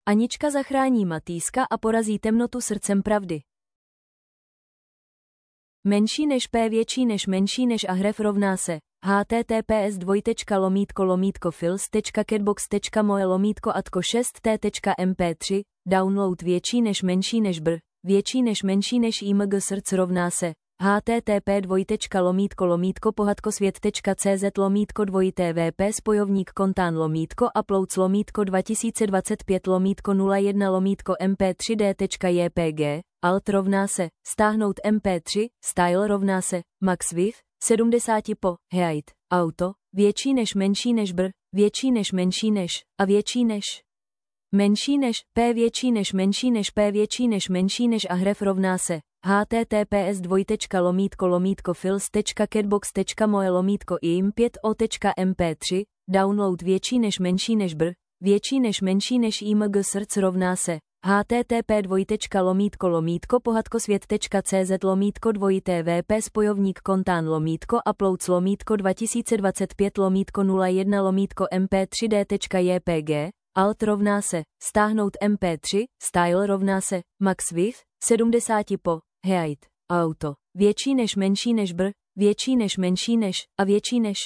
Anička zachrání Matýska a porazí temnotu srdcem pravdy. Menší než P větší než menší než a href rovná se https://fils.catbox.moje_atko6t.mp3 download větší než menší než br větší než menší než img srdc rovná se http://pohádkosvět.cz/2tvp spojovník kontán /uploads 2025 01 mp3d.jpg alt rovná se stáhnout mp3 style rovná se max width 70 po height auto větší než menší než br větší než menší než a větší než menší než p větší než menší než p větší než menší než a href rovná se https://fils.catbox.moje_im5o.mp3 download větší než menší než br větší než menší než img srdc rovná se http://pohádkosvět.cz/2tvp spojovník kontán /uploads 2025 01 mp3d.jpg alt rovná se stáhnout mp3 style rovná se max width 70 po height auto větší než menší než br větší než menší než a větší než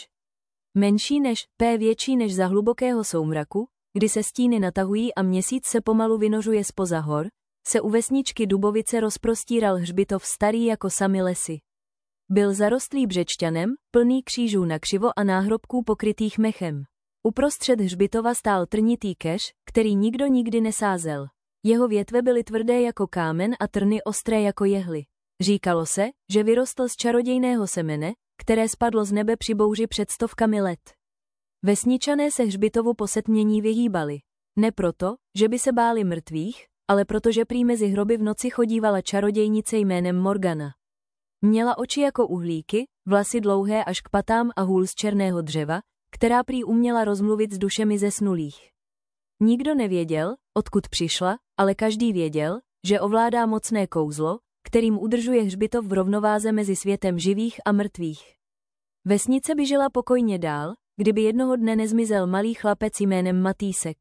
menší než p větší než za hlubokého soumraku, kdy se stíny natahují a měsíc se pomalu vynořuje zpoza hor, se u vesničky Dubovice rozprostíral hřbitov starý jako samy lesy. Byl zarostlý břečťanem, plný křížů nakřivo a náhrobků pokrytých mechem. Uprostřed hřbitova stál trnitý keř, který nikdo nikdy nesázel. Jeho větve byly tvrdé jako kámen a trny ostré jako jehly. Říkalo se, že vyrostl z čarodějného semene, které spadlo z nebe při bouři před stovkami let. Vesničané se hřbitovu po setmění vyhýbali. Ne proto, že by se báli mrtvých, ale protože prý mezi hroby v noci chodívala čarodějnice jménem Morgana. Měla oči jako uhlíky, vlasy dlouhé až k patám a hůl z černého dřeva, která prý uměla rozmluvit s dušemi zesnulých. Nikdo nevěděl, odkud přišla, ale každý věděl, že ovládá mocné kouzlo, kterým udržuje hřbitov v rovnováze mezi světem živých a mrtvých. Vesnice by žila pokojně dál, kdyby jednoho dne nezmizel malý chlapec jménem Matýsek.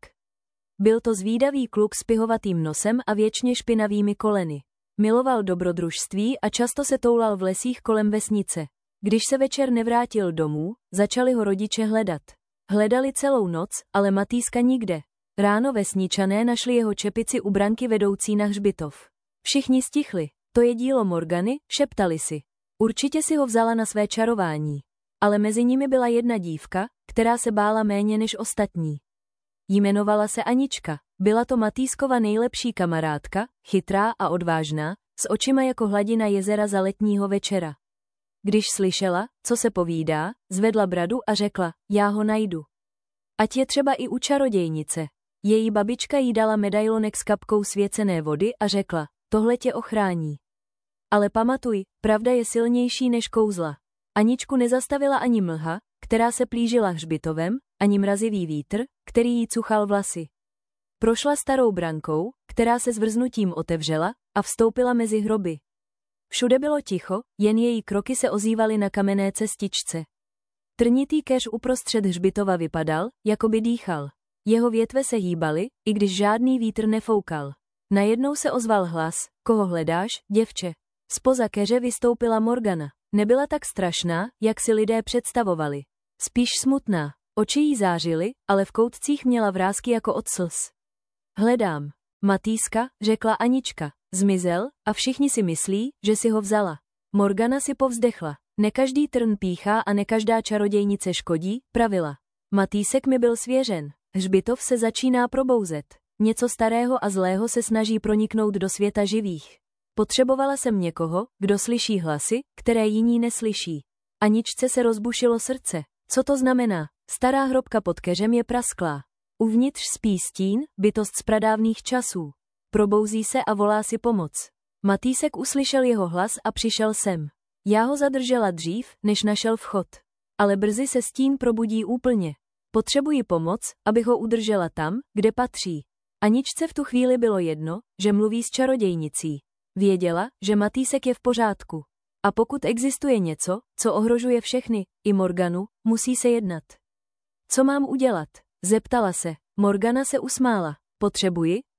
Byl to zvídavý kluk s pihovatým nosem a věčně špinavými koleny. Miloval dobrodružství a často se toulal v lesích kolem vesnice. Když se večer nevrátil domů, začali ho rodiče hledat. Hledali celou noc, ale Matýska nikde. Ráno vesničané našli jeho čepici u branky vedoucí na hřbitov. Všichni stichli. To je dílo Morgany, šeptali si. Určitě si ho vzala na své čarování. Ale mezi nimi byla jedna dívka, která se bála méně než ostatní. Jmenovala se Anička. Byla to Matýskova nejlepší kamarádka, chytrá a odvážná, s očima jako hladina jezera za letního večera. Když slyšela, co se povídá, zvedla bradu a řekla, já ho najdu. Ať je třeba i u čarodějnice. Její babička jí dala medailonek s kapkou svěcené vody a řekla, tohle tě ochrání. Ale pamatuj, pravda je silnější než kouzla. Aničku nezastavila ani mlha, která se plížila hřbitovem, ani mrazivý vítr, který jí cuchal vlasy. Prošla starou brankou, která se zvrznutím otevřela, a vstoupila mezi hroby. Všude bylo ticho, jen její kroky se ozývaly na kamenné cestičce. Trnitý keř uprostřed hřbitova vypadal, jako by dýchal. Jeho větve se hýbaly, i když žádný vítr nefoukal. Najednou se ozval hlas, koho hledáš, děvče? Zpoza keře vystoupila Morgana. Nebyla tak strašná, jak si lidé představovali. Spíš smutná. Oči jí zářily, ale v koutcích měla vrásky jako od slz. Hledám. Matýska, řekla Anička. Zmizel, a všichni si myslí, že si ho vzala. Morgana si povzdechla. Ne každý trn píchá a ne každá čarodějnice škodí, pravila. Matýsek mi byl svěřen. Hřbitov se začíná probouzet. Něco starého a zlého se snaží proniknout do světa živých. Potřebovala jsem někoho, kdo slyší hlasy, které jiní neslyší. Aničce se rozbušilo srdce. Co to znamená? Stará hrobka pod keřem je prasklá. Uvnitř spí stín, bytost z pradávných časů. Probouzí se a volá si pomoc. Matýsek uslyšel jeho hlas a přišel sem. Já ho zadržela dřív, než našel vchod. Ale brzy se stín probudí úplně. Potřebuji pomoc, abych ho udržela tam, kde patří. Aničce v tu chvíli bylo jedno, že mluví s čarodějnicí. Věděla, že Matýsek je v pořádku. A pokud existuje něco, co ohrožuje všechny, i Morganu, musí se jednat. Co mám udělat? Zeptala se. Morgana se usmála. Potřebuji,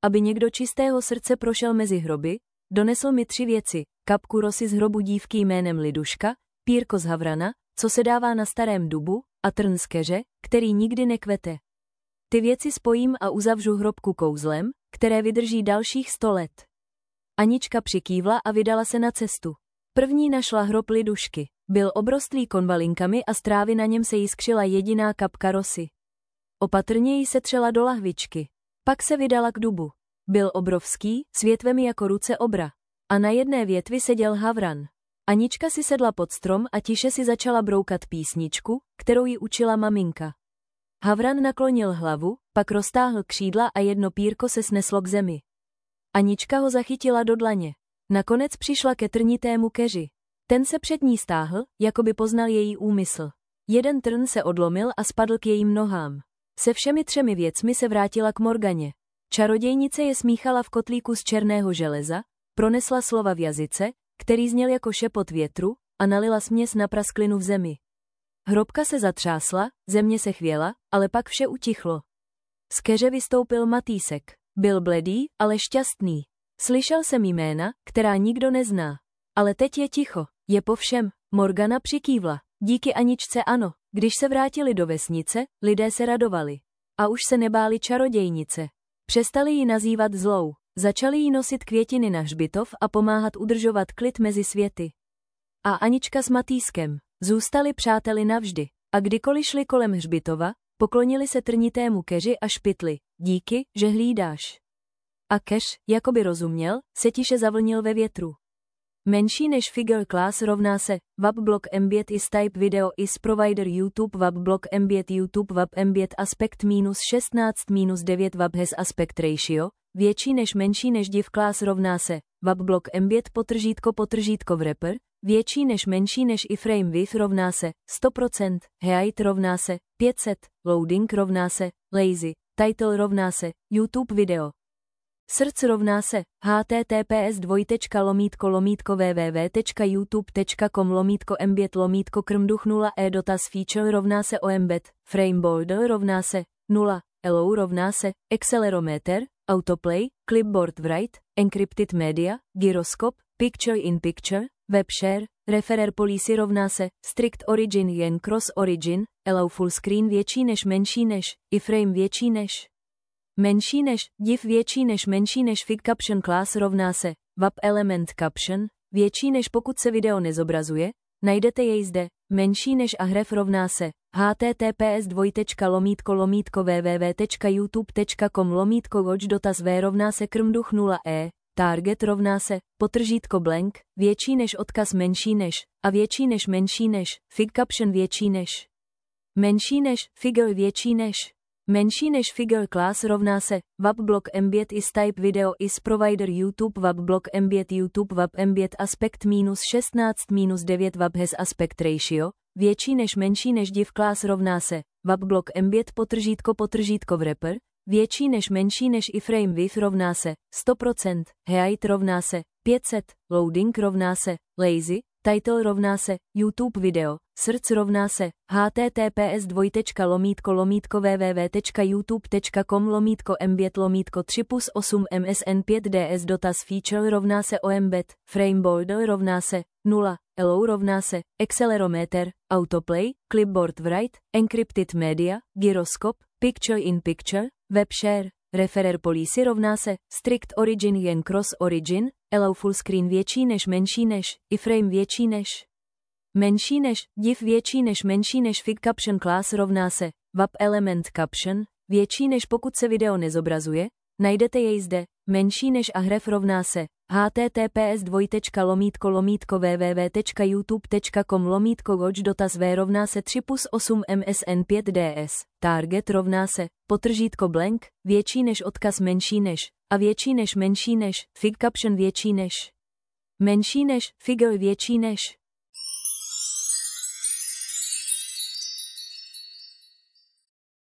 aby někdo čistého srdce prošel mezi hroby, donesl mi 3 věci, kapku rosy z hrobu dívky jménem Liduška, pírko z havrana, co se dává na starém dubu, a trn z keře, který nikdy nekvete. Ty věci spojím a uzavřu hrobku kouzlem, které vydrží dalších 100 let. Anička přikývla a vydala se na cestu. První našla hrob Lidušky. Byl obrostlý konvalinkami a z trávy na něm se jiskřila jediná kapka rosy. Opatrně ji setřela do lahvičky. Pak se vydala k dubu. Byl obrovský, s větvemi jako ruce obra. A na jedné větvi seděl havran. Anička si sedla pod strom a tiše si začala broukat písničku, kterou ji učila maminka. Havran naklonil hlavu, pak roztáhl křídla a jedno pírko se sneslo k zemi. Anička ho zachytila do dlaně. Nakonec přišla ke trnitému keři. Ten se před ní stáhl, jako by poznal její úmysl. Jeden trn se odlomil a spadl k jejím nohám. Se všemi 3 věcmi se vrátila k Morganě. Čarodějnice je smíchala v kotlíku z černého železa, pronesla slova v jazyce, který zněl jako šepot větru, a nalila směs na prasklinu v zemi. Hrobka se zatřásla, země se chvěla, ale pak vše utichlo. Z keře vystoupil Matýsek. Byl bledý, ale šťastný. Slyšel jsem jména, která nikdo nezná. Ale teď je ticho, je po všem. Morgana přikývla. Díky Aničce ano. Když se vrátili do vesnice, lidé se radovali. A už se nebáli čarodějnice. Přestali ji nazývat zlou. Začali jí nosit květiny na hřbitov a pomáhat udržovat klid mezi světy. A Anička s Matýskem zůstali přáteli navždy. A kdykoliv šli kolem hřbitova, poklonili se trnitému keři a špitli. Díky, že hlídáš. A keř, jakoby rozuměl, se tiše zavlnil ve větru. Menší než figure class rovná se web block embed is type video is provider YouTube web block embed YouTube web embed aspect minus 16 minus 9 web has aspect ratio, větší než menší než div class rovná se web block embed potržítko wrapper, větší než menší než iframe width rovná se 100%, height rovná se 500, loading rovná se lazy, title rovná se YouTube video. Srdc rovná se https://www.youtube.com/embed/krmduch 0 dotaz feature rovná se oembed, frame border rovná se 0, allow rovná se accelerometer, autoplay, clipboard write, encrypted media, gyroscope, picture in picture, web share, referer policy rovná se strict origin jen cross origin, allow full screen větší než menší než, iframe větší než menší než, div větší než menší než fig caption class rovná se web element caption, větší než pokud se video nezobrazuje, najdete jej zde, menší než a href rovná se https://www.youtube.com/watch dotaz v rovná se krmduch 0 target rovná se potržítko blank, větší než odkaz menší než a větší než menší než, fig caption větší než menší než, figure větší než menší než figure class rovná se web block embed is type video is provider YouTube web block embed YouTube web embed aspect minus 16 minus 9 web has aspect ratio, větší než menší než div class rovná se web block embed potržítko wrapper, větší než menší než iframe width rovná se 100%, height rovná se 500, loading rovná se lazy, title rovná se YouTube video, srdc rovná se https://www.youtube.com/embed/3+8 msn5ds dotaz feature rovná se oembed, frame border rovná se 0, allow rovná se accelerometer, autoplay, clipboard write, encrypted media, gyroscope, picture in picture, web share, referer policy rovná se strict origin jen cross origin, allow full screen větší než menší než, iframe větší než menší než, div větší než menší než fig caption class rovná se web element caption, větší než pokud se video nezobrazuje, najdete jej zde, menší než a href rovná se https://www.youtube.com/watch dotaz v rovná se 3+8 msn5ds, target rovná se potržítko blank, větší než odkaz menší než a větší než menší než, fig caption větší než menší než, figure větší než